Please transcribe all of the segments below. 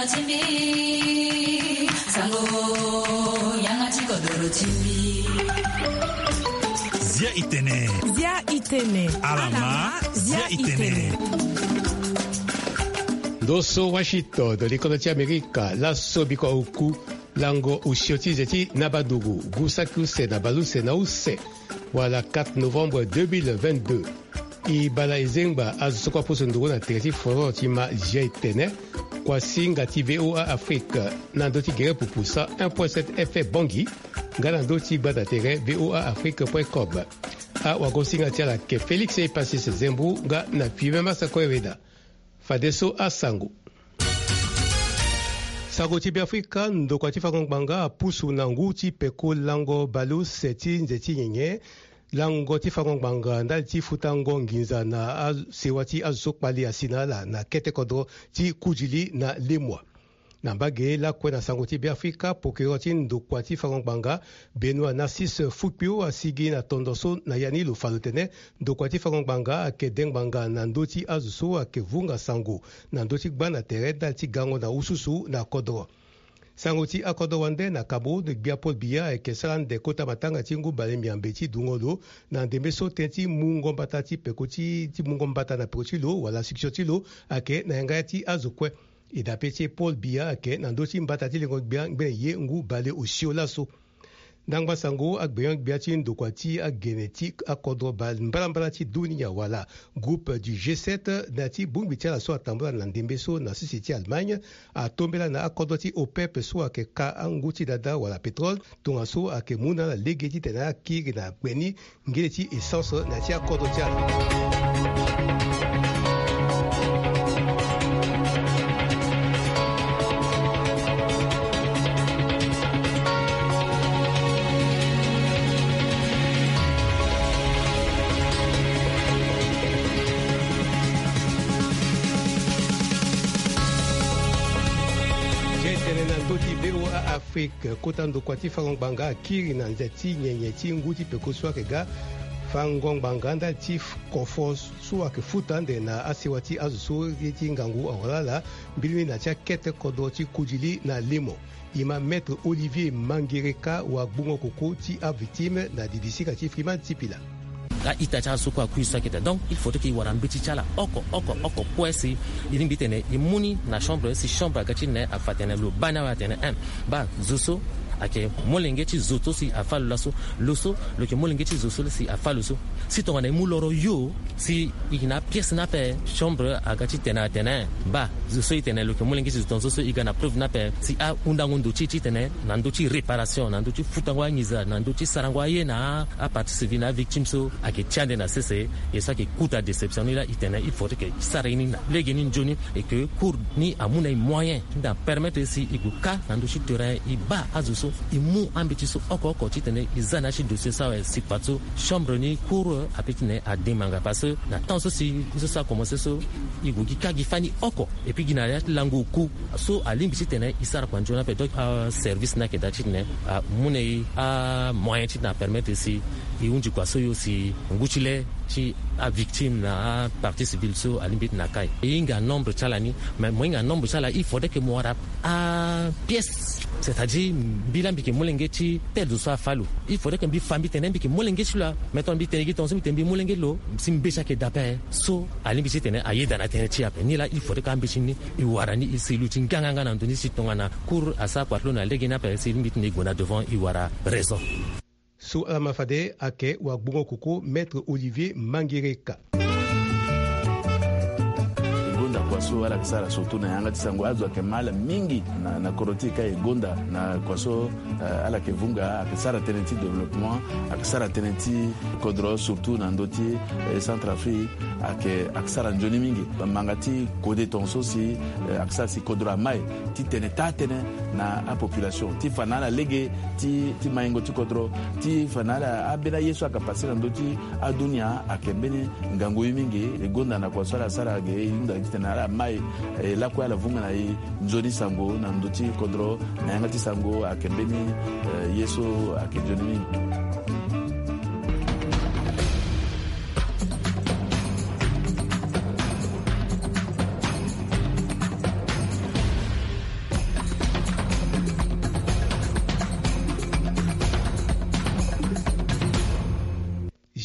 chimbi sango yanga chikodoro chimbi Zia itene alama Zia itene Doso Washington de l'école d'Amérique la sobiko oku lango ushioti zeti nabadugu gusakuse nabaluse nause voilà 4 novembre 2022 ibala izengba azusokwa posondoro na tereti foro tima jaitene kwa singa ti VOA Afrique nandoti gere pupusa 1.7 FM bongi ngana ndoti bada tere voaafrique.com a wagosinga tiala ke Félix e passé se zembu nga na piwe masa kweveda fadeso asango Sango ti Afrika ndokwa ti fakongbanga pusu na ngu ti peko lango balu seti nzeti nyenye lango ti fakongbanga ndali ti futango nginza na sewa ti azokpali asina la na kete kodro ti kujili na lemwa na mbage la kue na sango ti Afrika pokero ti ndokwa ti fakongbanga Benoît Narcisse Fukpio asigi na tondoso na yani lo falo tene ndokwa ti fakongbanga ayeke dengbanga na ndö ti azo ayeke vunga sango na ndö ti gba na tere dali ti gango na ususu na kodro sango ti akodo wande na kabo de gbia Paul Biya ayeke sara nde kota matanga ti ngu bale miambe ti dungo lo na ndembe so tënë ti mungo mbata ti peko ti mungo mbata na peko ti lo wala suksio ti lo ayeke na yanga ti azo kue e dape ti Paul Biya ayeke na ndö ti mbata ti lengo gbia ngbene ye ngu bale osio laso ndangba sango agbeyon gbia ti ndokua ti agene ti akodro bal mbalambala ti dunia wala groupe du G7 na ti bungbi ti ala so atambula na ndembe so na sisi ti Allemagne atombela na akodro ti OPEP so ayeke ka angu ti dada wala pétrole tongaso ayeke mu na lege ti tene akiri na gbeni ngele ti essence na ti akodro ti ala Afrique kota ndokua ti fakongbanga akiri na nzeti nyenye ti ngu ti peko so ayeke ga fangongbanga ndali ti kofo so ayeke futa nde na asewa ti azo so ti ngangu awala mbilimi na ti akete kodro ti kudili na limo e ma maître Olivier Mangereka wa gbungo koko ti avictime na didisika ti Freeman Tipila la itacha sukwa kuisa kita donc il faut que wara mbiti chala oko kwesi ili mbitene imuni na chambre si chambre gati ne afatene lo bana wa tene ba zuso ake molengeti zoto si afalu laso loso lo ke molengeti zoso si afalu so si to na muloro yo si igina pièce na pe chambre agati tena ba zoso itene lo ke molengeti zoto so igana preuve na pe si a undangondo chi tene na ndochi réparation na ndochi futangwa ngiza na ndochi sarangwa ye na a participer na victime so ake tiande na cc et ça qui coûte à déception là itene il faut que sareni na legeni njoni et que cour ni amuna moyen da permettre si iguka na ndochi terrain iba azuso imu ambiti so oko titene izana chi dossier ça si pato chambre ni cour apetine a demanga parce que na temps si ça commencer so iguki kagi fani oko et puis gina langu ku so alimbi titene isara kwa njona pe donc service na ke datine a mune a moyen titena permettre si i unji kwa so yo si nguchile chi a victime na partie civile so alimbit na kai inga nombre chalani mais moinga nombre chala il faudrait que moi a pièce c'est-à-dire bilambi ke molengeti tel do so falu il faudrait que bi famille tenembi ke molengeti la mettons bi tenegi ton tembi molenge lo simbecha ke dape so alimbi tene ayeda na tene ti ape ni la il faudrait que ambi chini i warani i silu tinganga na ndoni sitonga na cour asa kwatlo na legina pe silimbi tene gona devant i wara raison so amafade ake wa gbungo koko maître Olivier Mangereka kwaso ala kisara surtout na yanga tisango azo akemala mingi na korotika egonda na kwaso ala kevunga akisara tenenti développement akisara tenenti kodro surtout na ndoti Centrafrique akisara njoni mingi mangati kode tonso si akisara si kodro mai ti tene na a population ti fanala lege ti maingo ti kodro ti fanala abela yesu akapasi na ndoti adunia akembene ngango mingi egonda na kwaso ala sara ge inda tena mai la kwa la vunga na nzoni sango na ndoti kodro na yanga ti sango akembeni yeso akenjoni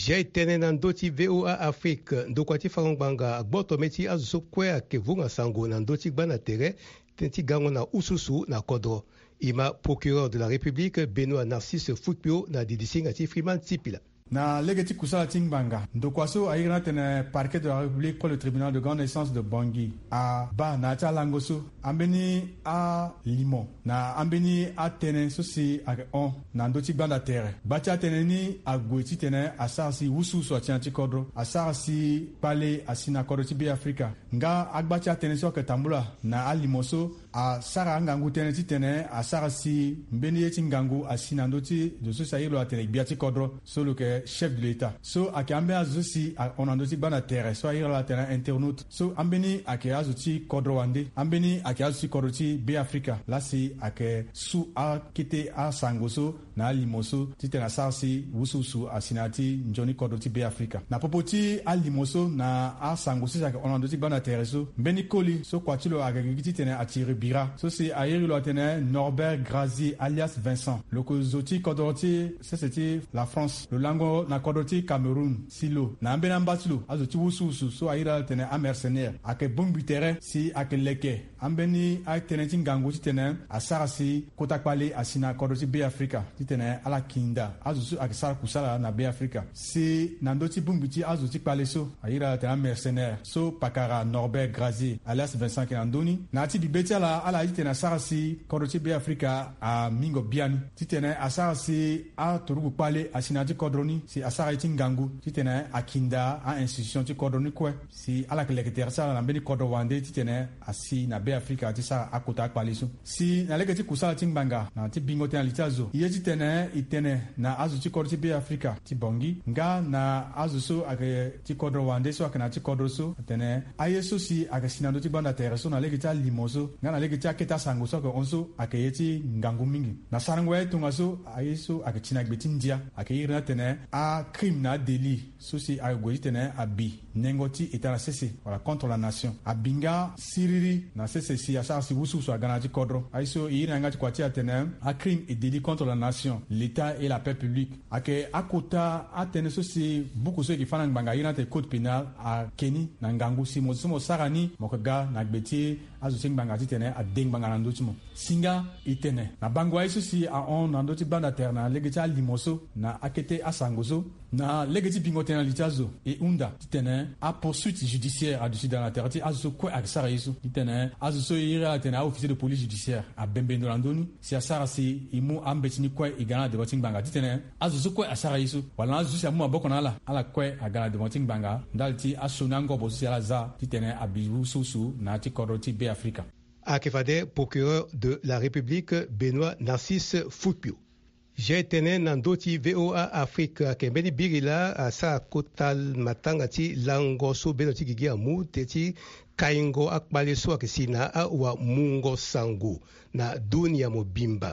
J'ai tene nan doti VOA Afrique ndokwati farongbanga agboto meti azuso kwe akevunga sango nan doti bana tere tenti gango na ususu na kodro. Ima procureur de la République Benoît Narcisse Foutpio na didisinga ti Freeman Tipila. Na legeti kusala tingbanga ndokwaso ayirana tene parquet de la République pour le tribunal de grande instance de Bangui a ba na cha langoso ambeni a limon na ambeni a tene sosi a on na ndoti banda terre bacha tene ni a goiti tene a sarsi wusu so tianti kodro a sarsi pale asina kodro ti bi Africa nga agbacha tene so ke tambula na a limoso a sara ngangu tene ti tene a sarsi mbeni yeti ngangu asina ndoti de so sayilo a tene biati kodro solo ke chef de l'État. So ake ambe azusi on andoti bana terre so ayira la terre internaute so ambeni ake azuti kodro wande ambeni ake azuti kodroti be Africa la si ake su a kite a sangoso na limoso tite na sarsi wususu asinati njoni kodroti be Africa na popoti a limoso na a sangoso ake on andoti bana terre so mbeni koli so kwatilo ake giti tene atire bira so si ayiri lo tene Norbert Grazier alias Vincent le kozoti kodroti c'était la France le lango na kodoti Cameroun silo na ambena mbatulo azoti wususu so ayira tene a mercenaire ake bombi terrain si ake leke ambeni a tene tingango tene a sarasi kotakpale asina kodoti be Africa tene ala kinda azusu ake sar kusala na be Africa si nandoti bumbiti azoti pale so ayira tene a mercenaire so pakara Norbert Grazier alias Vincent Kenandoni na ti bibeti ala tene sarasi kodoti be Africa a mingo biani tene a sarasi a torugu pale asina ti kodroni si asara iti ngangu titene akinda a institution ti kodroni kwe si ala kelekter sala na mbeni kodro wande titene asi na be Africa ti sara akota akpaliso si na leke ti kusala ti ngbanga na ti bingo tena litazo iye titene itene na azu ti kodro ti be Africa ti bongi nga na azu so ake ti kodro wande so ake na ti kodro so tene aye so si ake sinando ti banda tere so na leke ti alimoso nga na leke ti aketa sango so ake onso ake ye ti ngangu mingi na sarangwe tunga so aye so ake tina gbe ti ndia ake yirina tene a crime na délit sosi a goji tene a bi nengoti eta na sese wala contre la nation a binga siriri na sese si a sa si wusu so a ganati kodro aiso yiri ngati kwati a tene a crime et délit contre la nation l'état et la paix publique ake akota a tene sosi buku so ki fana nganga yiri te code pénal a keni na ngangu si mo sarani mokaga na gbeti azu sing banga tene a deng banga na ndotimo singa itene na bangwa aiso si a on na ndoti banda terna legeta limoso na akete asangozo na legeti bingotena litazo e unda titene a poursuite judiciaire a dessus dans la terre azo ko aksara yesu titene azo so ira tena officier de police judiciaire a bembendo landoni si asara si imu ambetini ko igana de voting banga titene azo so ko asara yesu wala azo si amu aboko na ala ko agana de voting banga ndalti asonango bosi ala za titene abiru susu na ti koroti be Africa. Akefade procureur de la République Benoît Narcisse Foutpio. J'ai tene nandoti VOA Afrique kembeni birila asa kotal matanga ti lango so benoti gigi amu teti kaingo akbale so akisina wa mungo sangu na dunia mobimba.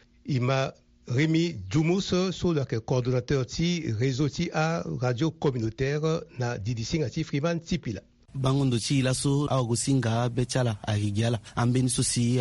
Ima Rémi Djoumous so le coordonnateur ti réseau ti a radio communautaire na didisinga ti Freeman Tipila. Bangondo ci laso awago singa bechala ahigiala ambeni sosi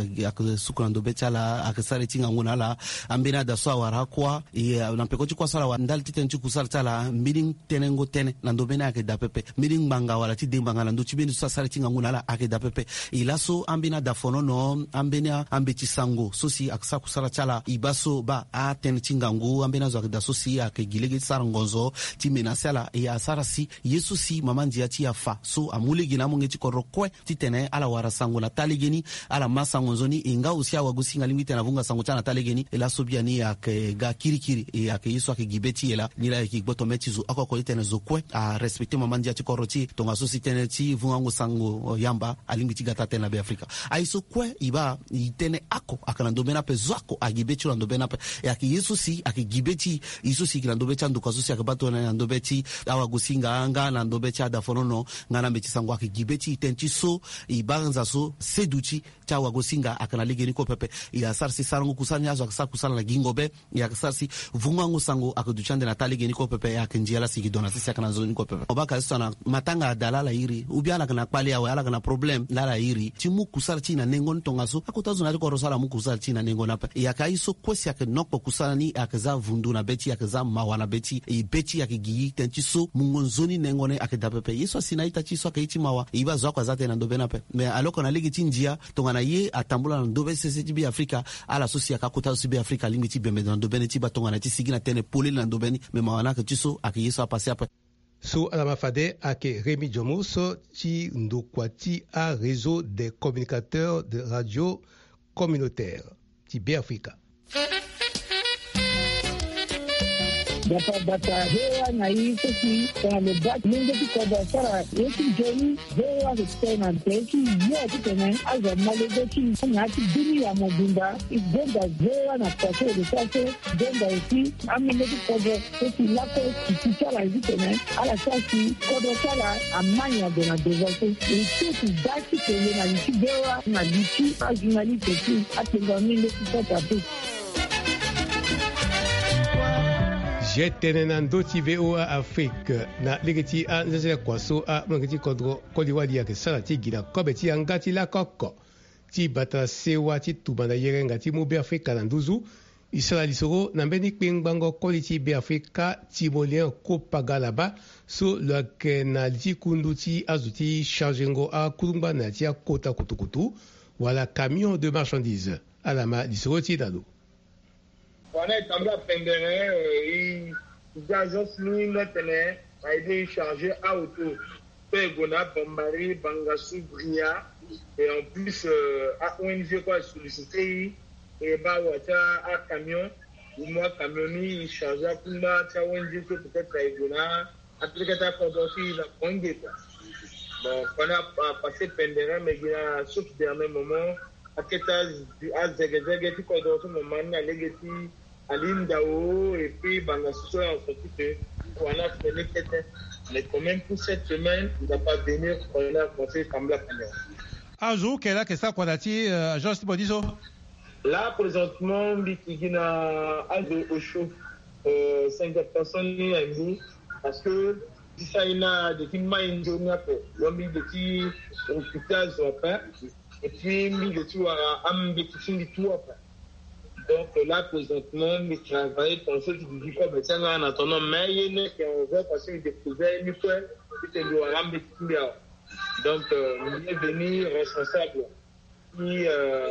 ak sukulando bechala ak sare tinga ngunala ambena da so awara kwa na pekoti kwa sala wandal titenci kusala tala miring tenengo tene nando bena ak da pepe miring banga wala ti dembanga nando ci beni so sare tinga ngunala ak da pepe ilaso ambena da fonono ambena ambeti sango sosi ak sa kusala tala ibaso ba a ten tinga ngu ambena zo ak da sosi ak gilege sarangonzo ti menasala ya sarasi yesu si mamandi ati afa so amuli gina mungi chikoro kwe titene ala wara sango na taligeni ala masango nzoni inga usia wagusinga limite na vunga sango chana taligeni ela sobia ni ake ga kirikiri ake yesu ake gibeti ela nila ake gboto mechizu ako ko titene zo kwe a respecte mamandi ya chikoro ti tonga so titene ti vunga ngo sango yamba alimiti gata tena be Afrika aiso kwe iba itene ako akalando bena pe zako agibeti lando bena pe ake yesu si ake gibeti yesu si kilando becha nduka so si ake bato na ndo beti awa gusinga anga na ndo becha da fonono ngana mbe chisango akigibeti tenchi so ibanza so seduchi cha wagosinga akana ligeni ko pepe ya sarsi sarango kusanya azo akasa kusala na gingobe ya sarsi vungango sango akaduchande na taligeni ko pepe ya kenjiala sigidona sisi akana zoni ko pepe obaka sana matanga dalala iri ubiana kana kwali ya ala kana problem lala iri timu kusala china nengon tongaso akutazo na ko rosala mu kusala china nengon apa ya kaiso kwesi yake nokpo kusala ni akaza vundu na beti akaza mawana beti e beti yake giyi tenchi so mungonzoni nengone akedapepe yeso sinaita chiso akaichi mawa iba zo kwa zate na ndobena pe me aloko na ligi chinjia tongana ye atambula na ndobe sese tibi Afrika ala sosi akakutazo sibi Afrika lingi tibi na ndobene tiba tongana tisigina tene pole na ndobeni me mawana ke chiso akiyeso apase apa so alamafade ake Rémi Djomoso ti ndokwati a réseau des communicateurs de radio communautaire ti Afrika. Data hewa na hii sisi kwa mebaki mingi kwa basara yetu joni hewa kutena teki yote tena aza malebeki na dini ya mobimba igenda hewa na kwaso de kwaso genda isi amene kwa sisi lako kichara hivi tena ala sasi kwa sala amanya de na devote isi dati tena na liki hewa na liki ajunali teki atenga mingi kwa tatu jetene na ndoti VOA Afrique na legeti a nzeze kwaso a mangeti kodro kodiwali ya kesala ti gina kobeti angati la koko ti bata sewa ti tubanda yerenga ti mu be Afrika na nduzu isala lisoro na mbeni kpengbango koliti be Afrika ti molien ko pagalaba so lake na ti kundu ti azuti chargengo a kurumba na ti kota kutukutu wala camion de marchandises alama lisoro ti dalo wana itambula pendere agence lui maintenant a été chargé à auto Pegona Bombari Bangasu Bria et en plus à ONG quoi sollicité et bah wata à camion ou moi camionni chargé à Puma ta ONG peut-être Pegona après que ta condotti la congé quoi bon on a passé pendere mais il a sauf dernier moment à qu'état à zegezege ti condotti moment na legeti Alindao et puis Bangassou en fait on a fait peut-être mais quand même pour cette semaine il va pas venir on a commencé comme la première. Azu kela que ça quoi dati agence Bodiso. Là présentement bitigina Azu au chaud 50 personnes ni parce que si ça il a des films in journée après l'homme de qui hôpital après et puis mi de tout à ambitition du tout après. Donc là, présentement, je travaille pour ceux qui disent que c'est en attendant, mais il y a un vrai parce qu'il découvert une fois, c'est le Haram de Kimbia. Donc, il est venu responsable, puis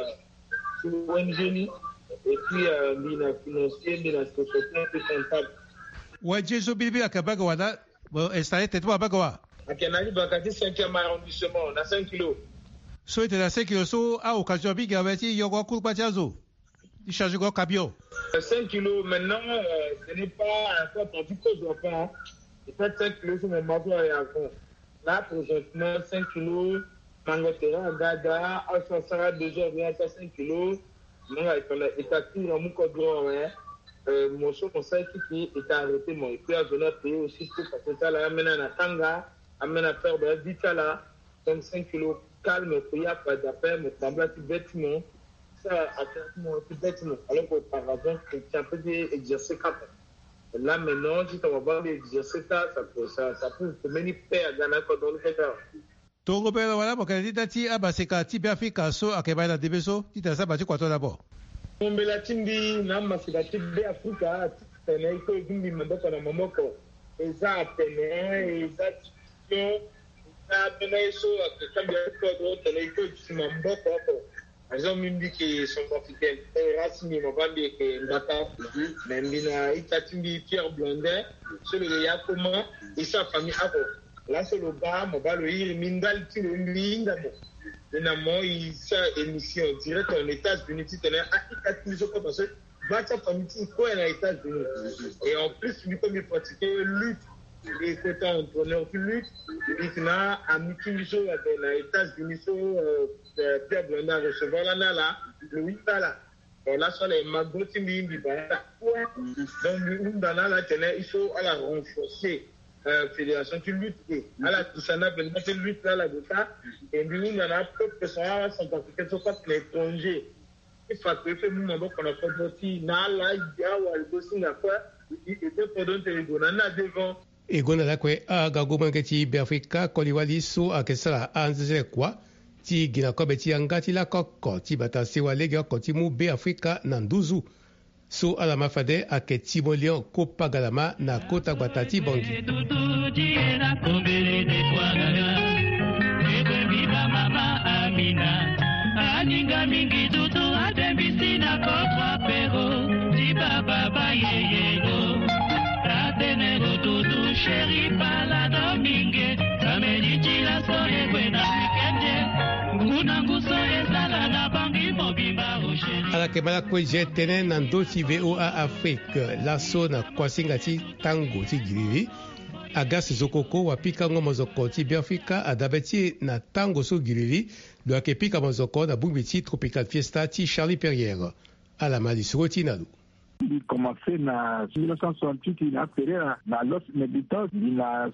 ONG, et puis il a financier, il a société, puis comptable. Ouais, Jésus Bibi à Kabagawada, installé tête-toi à Bagawa. À Kanali, Bakati, 5e arrondissement, on a 5 kilos. So, il était à 5 kilos, so, à occasion, Big Gavati, Yogo Kulpachazo. Il charge quoi, camion? 5 kilos maintenant, ce n'est pas encore tendu que je prends. Il fait 5 kilos sur mon bateau et à fond. Là, présentement, 5 kilos, Mangotera, Dada, Alphonsara, 2 heures, bien 5 kilos. Non, il est actif dans mon code mon chef conseil qui est arrêté, mon époux a donné à payer aussi, parce que ça, là, amène à Tanga, amène à faire de la vitala, donc 5 kilos calme, il n'y a pas d'appel, mais semble à tout bêtement. Ça a bêtement. Alors qu'auparavant, c'est un peu d'exercer cap. Là, maintenant, si tu vas voir l'exercer ça peut mener paix à Ghana dans le fait. Tongo pera wala bo kadi dati abaseka ti Afrika so akeba na debeso ti ta sabati kwa to d'abord. Ombela tindi na masika ti Afrika tene ko gimbi mandoko na momoko. Eza tene eza tio na tene so akambia ko do tene ko simamboko ko. Ils même dit qu'ils sont africains. Racine, ils m'ont pas dit qu'ils sont mais ils ont Pierre Blondin, sur le Yakoma, et sa famille à là, sur le bas, mon bas, le Mindal, tu le Mindal. Il s'est émission direct en États-Unis, tu tenais à 4 000 euros parce que sa famille, tu es en États-Unis. Et en plus, lui, comme il pratiquait lutte, il était entraîneur de lutte, il a un meeting aux États-Unis, Pierre Blondin recevoir là, le 8 là. On a sur les magotines, donc là, il faut renforcer fédération qui lutte à la Toussana Belma qui lutte là de ça et nous on a peu de personnes centrafricaines sont pas l'étranger il faut que fait nous on a fait aussi na la ya wa le Singapour et de pendant téléphone na devant e gona la kwe aga goma ngeti Afrika koliwali so akesala anze kwa ti gina ko beti angati la kokko ti bata sewa lege ko ti mu be Afrika na nduzu so ala mafade aketi molion ko pagalama na kota batati bongi aninga mingi tutu adembisi na kokwa pero ti baba ba yeyego tatenego tutu sheri pala domingue kamedi la soye kwena weekende kuna nguso ezala na bangi mobimba osheri ala kemala kwe jetene na ndoti VOA Afrique laso na kwasinga ti tango ti girivi agas zokoko wapika ngo mozoko ti Biafrika adabeti na tango so girivi lo akepika mozoko na bungbi Tropical Fiesta ti Charlie Perrière ala mali soti nalu Il commençait en 1968, il a fait dans Los Meditos, il a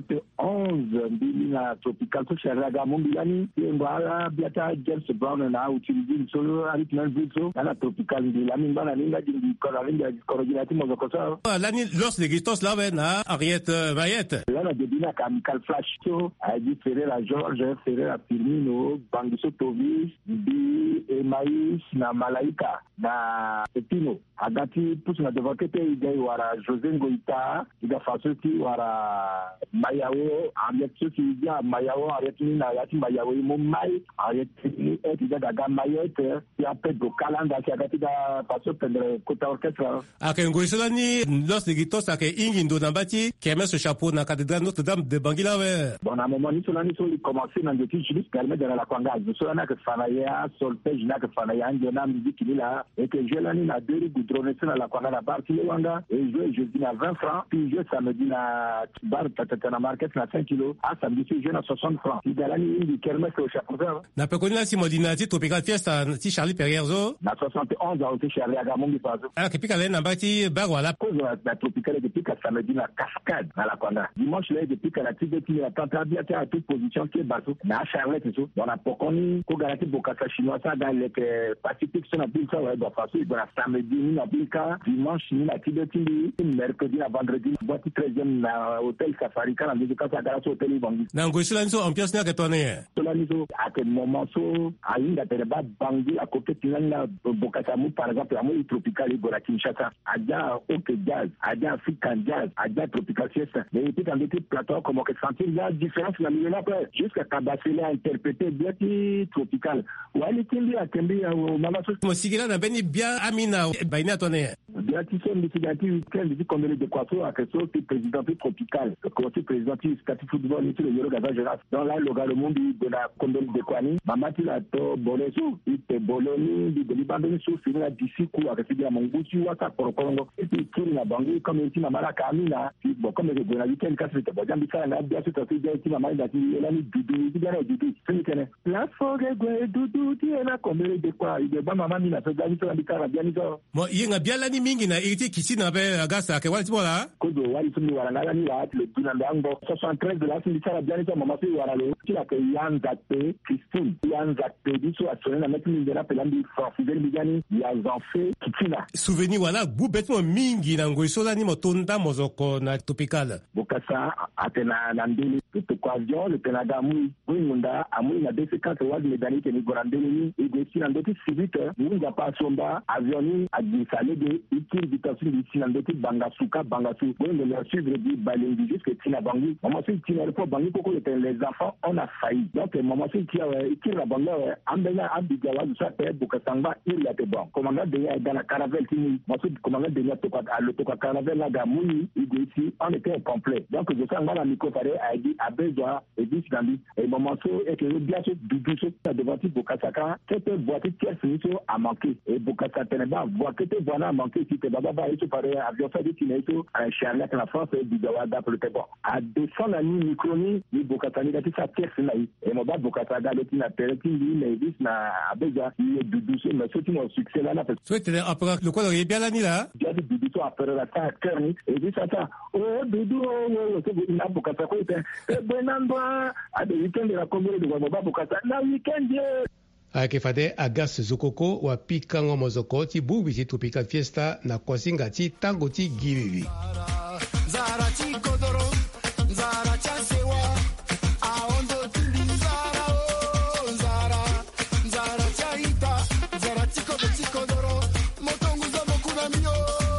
71, il a Tropical Social Ragamombilani, et voilà, Biata James Brown a utilisé le solo avec Nanzuzo, dans la Tropical, il a mis dans la ligne du Corodinati Mozokosa. L'année, Los Meditos, là, na Ariette Mayette. Là, on a dit à Chemical Flash Show, a dit Ferreira George, Ferreira Firmino, Bangiso Tovis, Bi, Maïs, na Malaika, na Epino, Agati. Pusu na devakete idai wara José Ngoita ida fasuti wara Mayawo amyetsuki ida Mayawo aretini na yati Mayawo mumai aretini ida daga mayete ya Pedro Kalanda ki agati da faso pendre kota orchestra ake ngoisola ni Los Ligitos ake ingindo na bati keme ce chapeau na cathédrale Notre-Dame de Bangila we bon à moment ni solani so commencer na ndeti julis permet de la kwanga solana ke fanaya solfège na ke fanaya ndona musique ni la et que je lani na deux goudronné à la Kwana la bar Kilewanga et jouer jeudi à 20 francs puis jouer samedi à bar Tatana Market à 5 kilos à samedi jouer à 60 francs il galani indi kermesse au chapeau na pekoni na simodina ti Tropical Fiesta ti Charlie Perrière zo na 71 a été Charlie Agamongi pazo ala kepika le na bati bar wala cause la Tropical depuis que samedi la cascade à la Kwana dimanche là depuis que la tibeti la tantabia à toute position qui est bateau na Charlotte tout dans la pokoni ko garanti bokasa chinois ça dans les Pacifique sur la ville ça ouais doit passer dans la samedi ni na bilka dimanche ni la tibeti mercredi na vendredi boîte 13e na hôtel Safari kana ndiko kasa gara so hôtel Bangi na ngoisila nso ambiance na ketone sola niso à quel moment so ainda tereba Bangi à côté tinana bokasa mu par exemple amu tropical go la Kinshasa aja OK jazz aja African jazz aja Tropical Fiesta mais puis dans des plateaux comme que sentir la différence la milieu là jusqu'à Kabasele a interprété bien tropical wali kimbi akembi mama so mosigila na beni bien amina baina tone bien qui sont litigati week-end dit comme de quoi à que so président tropical côté président statu football ni le yoro gaza geras dans là le monde de la condom de kwani mama ti la to bolesu ite boloni di libandoni so fini d'ici ku avec dia monguchi waka korokongo et puis kiri na bangi comme ti mama la kamina bon comme de la week-end ka se te bajambi ka na bien se te ti mama da ti la ni dudu ti gara dudu fini kene la foge gwe dudu ti na comme de quoi il de ba mama mi na so gani so na kara bien ni so mo yenga bien la ni mingi na iriti kisi na be agasa ke wali tibola kodo wali tumi wala na ni la le tuna ndango 73 de la sindi sara bien ni so mama si wala le ti la ke yanzate Christine yanzate di so asone na metu ni de la pelandi Fidel Bigani ya zanfe kitina souvenir wala bu beto mingi na ngoisola ni motonda mozoko na Tropical bokasa atena na ndeli to kwa avion le Canada mu munda amu na DC4 wadi medani ke ni gorandeli ni igesi na ndoti civite munga pa somba avion ni adisale de ikir vitasi di sinandoti bangasuka bangasu bonne le suivre di balengi jusque tina bangi maman si tina le bangi koko les enfants on a failli donc maman si tia ikir la banga ambena abigawa du sa pe bokasanga il a te bon commandant de ya dans la caravelle tini masoud commandant de ya to kwa le to kwa caravelle la gamuni igesi on était complet donc je sens la micro fare a dit a besoin et dit dans et maman so et que bien so dudu so devant bokasaka que boîte tiers fini so a manqué et bokasaka teneba boîte te voilà manqué c'était Baba, et tout pareil, avion fait du Kineto, un charlac la France, du Dawada pour le Pépon. À descendre à Microni, les Bokatani, la petite terre, c'est là. Et mon bas Bokataga, le Tina Peretin, mais dis, na Abega, il est douce, mais surtout mon succès là, parce que. Souhaitez après le quoi, il est bien là, ni là. J'ai dit, Doudou, après la terre, Kerni, et dit ça, oh, Doudou, il n'a Bokata, et Benamba, à des week-ends de la commune de Wababa Bokata, la week-end, akefade agas zokoko wa pikango mozoko ti bubi ti tropical fiesta na kwasinga ti tango ti givivi zara ti kodoro zara cha sewa aondo ti zara o zara zara cha ita zara ti kodoro motongu za mokuna mio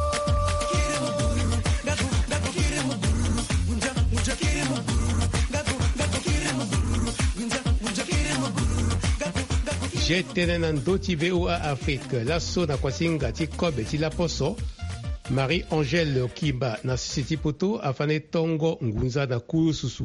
kire mbururu gago kire mbururu unja kire mbururu gago kire mbururu unja kire mbururu jetene na ndoti VOA Afrique laso na kwasinga ti kobe ti laposo Marie-Angèle Okimba na sisi poto afane tongo ngunza na kuru susu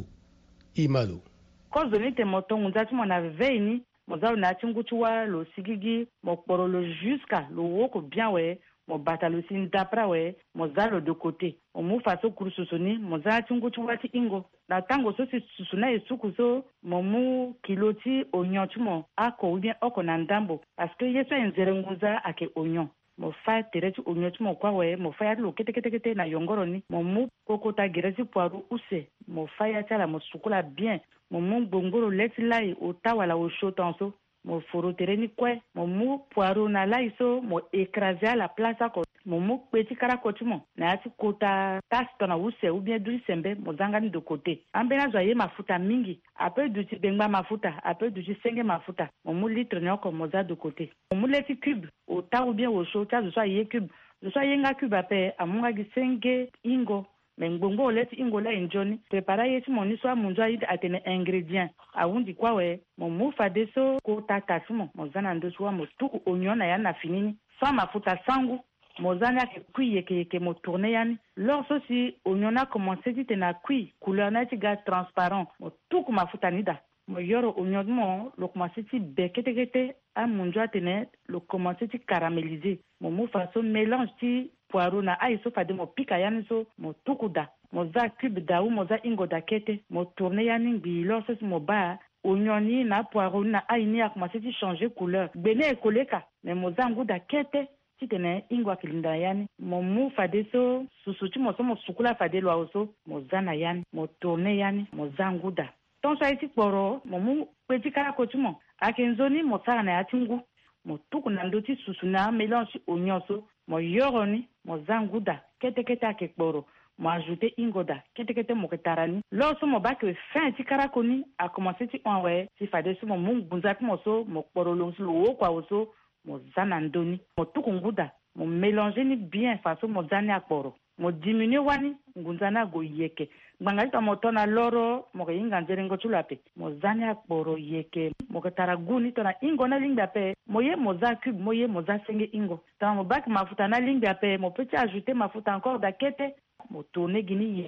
imalo kozoni te moto ngunza ti mona veini mozalo na ti nguti wa lo sigigi mo kporo lo jusqu'à lo woko bien we mo bata lo sin dapra we mozalo de côté o mu faso kuru susu ni mozalo ti nguti wa ti ingo na tango so si susu na esuku so mo mu kilo ti onyon ti mo ako ou bien oko na ndambo parce que yeso enzere ngunza ake onyon mo fa tere ti onyon ti mo kwa we mo fa ya lo kete na yongoro ni mo mu kokota gere ti poireau use mo fa ya ti ala mo sukula bien mo mu gbongoro leti lai o tawala o shotan so mo foro tere ni kue mo mu poireau na lai so mo écraser à la place ako mo mu kpeti karako ti mo na ya ti kota tasse tona use ou bien duri sembe mo zanga ni de côté ambena zo ye mafuta mingi ape du ti bengba mafuta ape du ti senge mafuta mo mu litre ni oko mo za de côté mo mu leti cube o ta ou bien o so ta zo so ye cube zo so ye nga cube ape amunga gi senge ingo mengbongo leti ingo la enjoni prepara ye ti mo ni so amunzo ayi atene ingrédient awundi kwa we mo mu fade so ko tata mo zana ndo so mo tuku onyon na ya na finini so mafuta sangu mozana ke kui yeke mo tourner yani lorsque si onyon a commencé ti na kui couleur na ti ga transparent mo tuku mafuta nida mo yoro onyon mo lo commencé ti bekete a munjo atene lo commencé ti caraméliser mo mu façon mélange ti poireau na ai so fade mo pika yani so mo tuku da mo za cube da ou mo za ingo da kete mo tourner yani ngbi lorsque mo ba onyon ni na poireau na ai ni a commencé ti changer couleur bene ekoleka mais mo za ngu da kete titene ingwa kilinda yani mo mu fade so susuti mo so mo sukula fade lo so mo zana yani mo tourner yani mo zanguda ton sa iti poro mo mu peti kara ko tumo akenzoni mo sara na yatingu mo tuku na ndoti susu na mélange oignon so mo yoroni mo zanguda kete ake poro mo ajouter ingoda kete mo ketarani lo so mo ba ke fin ti kara ko ni a commencer ti onwe ti fade so mo mu bunza mo so mo poro lo so wo kwa so mo zana ndoni mo tuku nguda mo mélanger ni bien façon mo zani akporo mo diminuer wani ngunzana go yeke gbanga ta mo tona loro mo ke inga njerengo chulape mo zani akporo yeke mo ke taraguni tona ingo na lingda pe mo ye mo za cube mo ye mo za senge ingo ta mo bak mafuta na lingda pe mo peut ajouter mafuta encore da kete mo tourner gini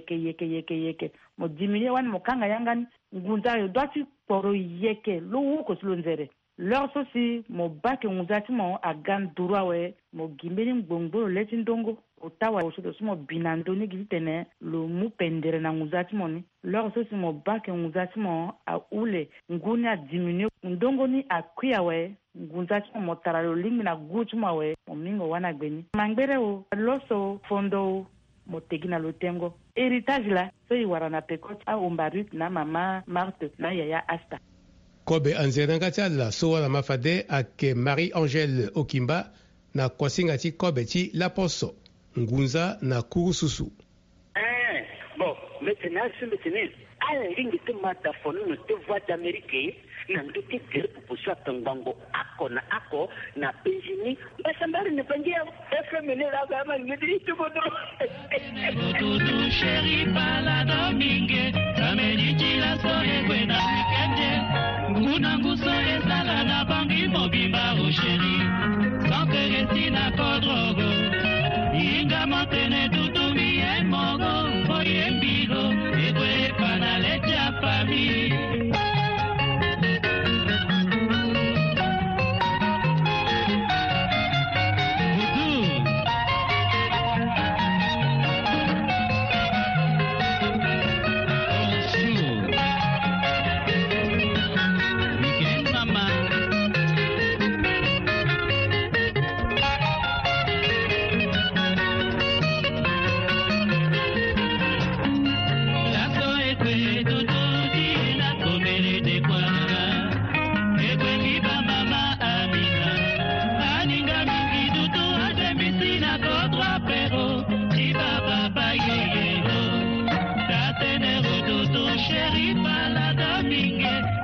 yeke mo diminuer wani mo kanga yangani ngunza yo doiti poro yeke lo ko slo nzere leur sosi mo bake nguzati mo agan durwa we mo gimbeni ngbongbo leti ndongo otawa osodo mo binando ni gitene lo mu pendere na nguzati mo ni leur sosi mo bake nguzati mo a ule nguni a diminue ndongo ni akuya we nguzati mo tara lo lingi na gutu mo we mo mingo wana gbeni mangbere o loso fondo mo tegina lo tengo héritage la so iwara na pekot a umbarit na mama Marthe na yaya Asta kobe anzeranga ti ala so wala mafade ake Marie-Angèle Okimba na kwasinga ti kobe ti laposo ngunza na kuru susu bon maintenant ala lingi te mata fono no te voix d'Amérique na nduti tere pupusu atangango ako na penjini basambari ne pangia FM ne la gama ngidi to bodo Tutu chéri pala domingue kameni chila soye kwena weekende nguna nguso esala na bangi mobimba o chéri sankere sina kodrogo inga mantene tutu miye mogo oye mbigo ekwe panale cha famille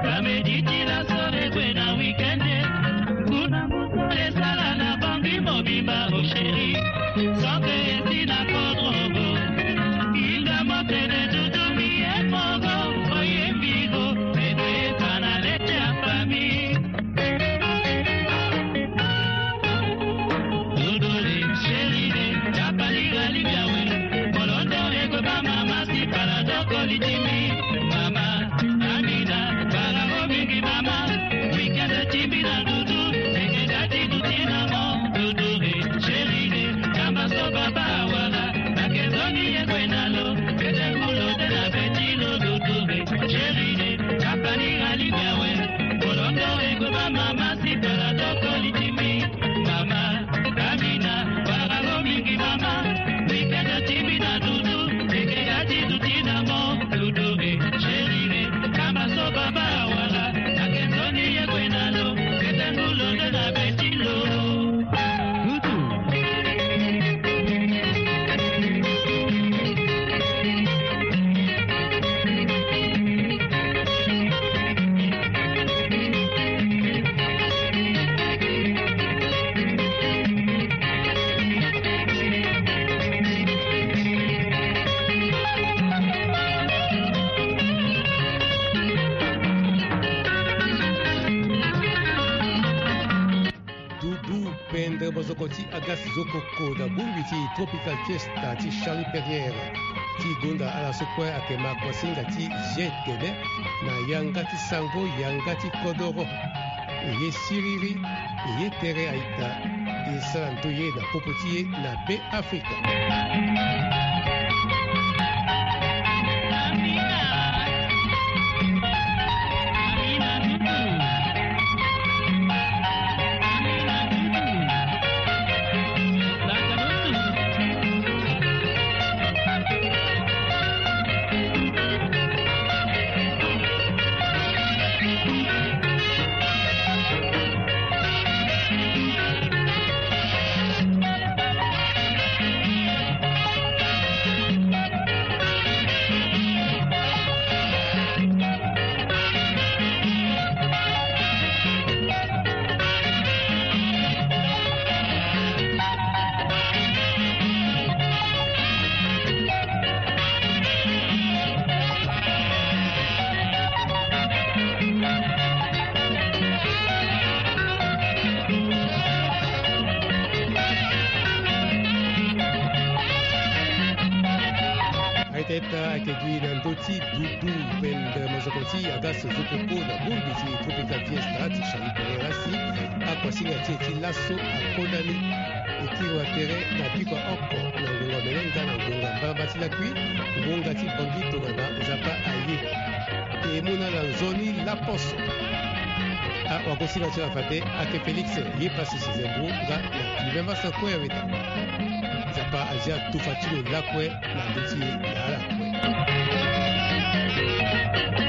Pende bozokoti agas zokoko da bumbiti tropical fiesta ti Charlie Perrière ti gunda ala sokwe akema kwasinga ti jetele na yanga ti sango yanga ti kodoro ye siriri ye tere aita ye sarantoye na popotiye na be Afrika. Teta akegui na ndoti dudu pende mazokoti agas zokoko na bumbiti tropical fiesta ti Charlie Perrière si akwasinga ti lasso akodani ekirwa tere na bikwa oko na ngonga melenga na ngonga mbamba la kui ngonga ti bangito na zapa aye emuna na zoni la poso wakosinga ti afate ake Felix ye pasi sizembu ga na libemba sa kwe aveta zapa azia tufatilo lakwe na ndoti ya lakwe.